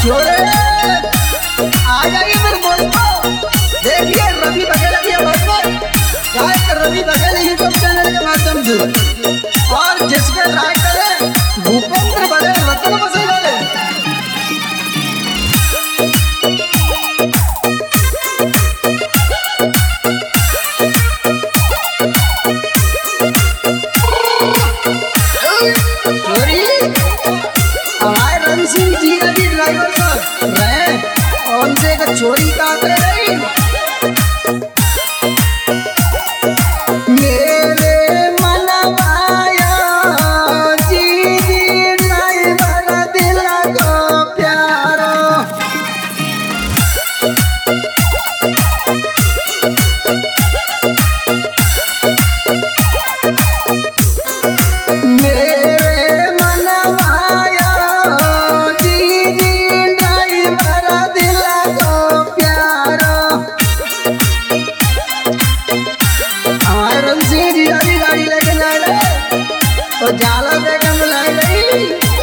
छोरे आ जाइए मेरे दोस्तों, देखिए रवि बघेल की आवाज में गायक रवि बघेल यूट्यूब चैनल के माध्यम से, और जिसके राइटर है भूपेंद्र बघेल रतन बसे वाले। ड्राइवर साहब रहे कौन से का चोरी का रही मेरे मनवाया जी ड्राइवर दिल को प्यारो तो जाला बेगम लाई गई।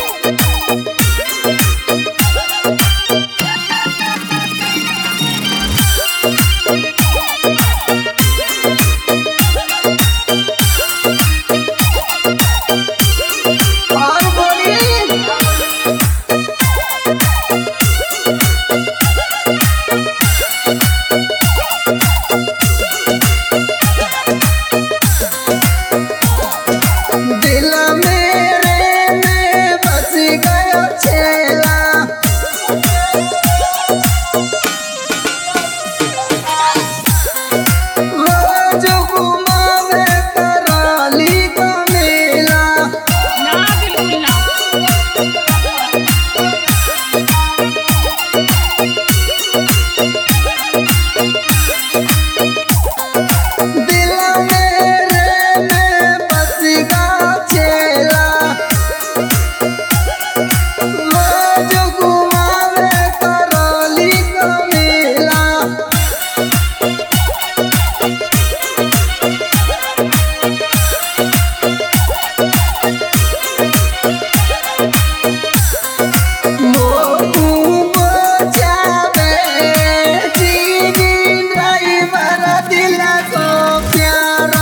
और बोलिए दिल मेरे में बस गया छेला, रोज घुमावे कराली का मेला। ना बिल्कुल ना। दिल मेरे में बस गया छेला, रोज घुमावे कराली का मेला। मोटू बचावे जीनी ड्राइवर दिल को प्यारा।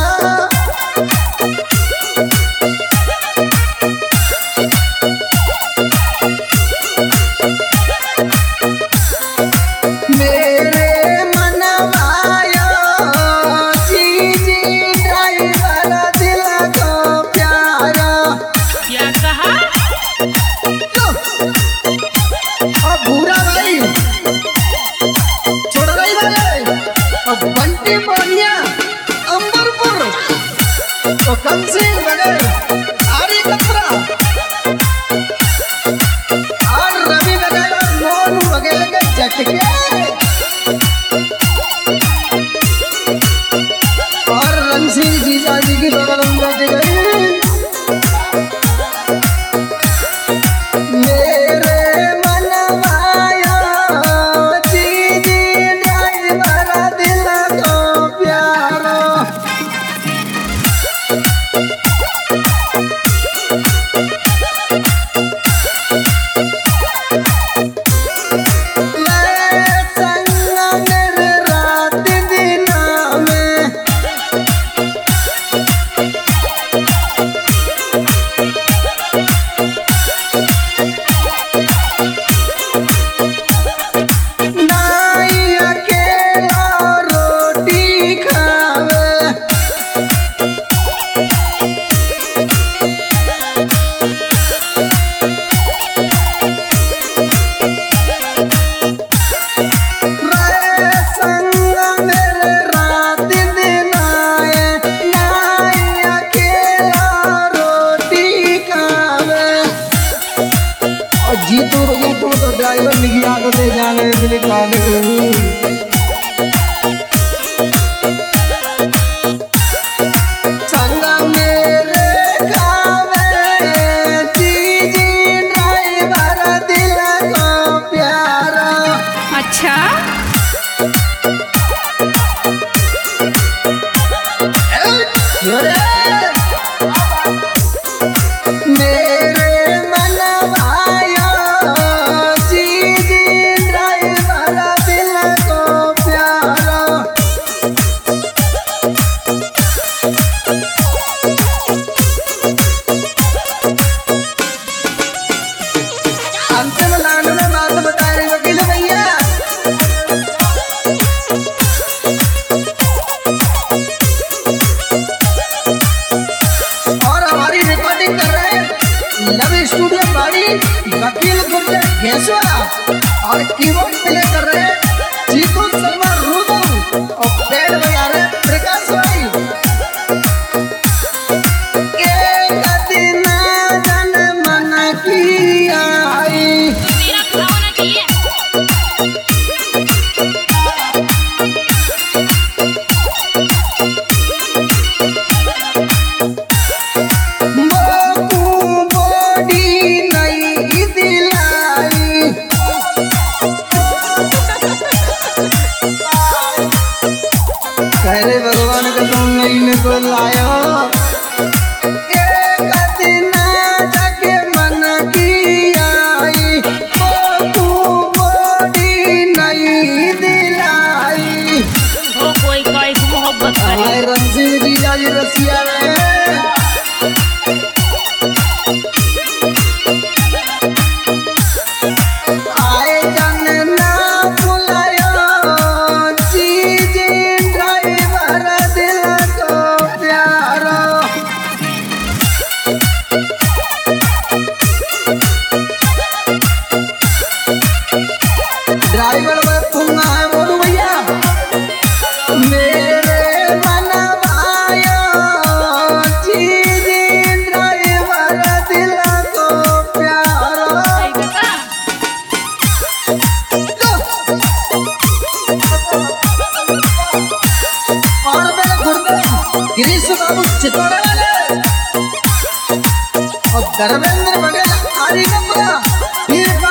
मेरे मनवाया जी ड्राइवर दिल को प्यारा। क्या कहा? अब भूरा भाई छोड़ रही वाले, अब बंटी मोनिया अंबरपुर तो कम सिंह बघेल आरी कतरा और रवि बघेल और मोनू बघेल के झटके और रणसिंह जीजा जी की बगल में बैठ गई। मेरे मनवाया जी ड्राइवर दिल को प्यारो। ले संग मेरे रात दिना में नाई अकेला रोटी खावे, रे संग मेरे रात दिन आए, नाई अकेला रोटी खावे। और जीतू तो ड्राइवर निकला तो ले जाने के लिए खाने संग मेरे खावे जी ड्राइवर दिल को प्यारा। अच्छा मेरे मनवाया जी स्टूडियो बाड़ी वकील गुर्जर घेसुआ और कीबोर्ड प्ले कर रहे चीकू शर्मा रूबू और बैंड बजा रहे प्रकाश भाई। एक दिन जन मन की आई तेरा खुला होना चाहिए। मोकू बॉडी नहीं दिलाई कहरे भगवान का तुम नहीं में को लायो एक दिन जाके मन की आई मोकू बॉडी नहीं दिलाई। वो कोई कोई को मोहब्बत करे। हाय रणजीत जीजा जी रसिया रे आए जन ना बुलायो चीज ड्राइवर दिल को प्यारो ड्राइवर बपुंगा है बोलू भैया मेरे मन भायो चीज ड्राइवर दिल को प्यारो। सही कहा। और मेरे गुरुदेव गिरीश बाबू चितौड़े वाले और धर्मेंद्र बघेल आदि का पूरा फिर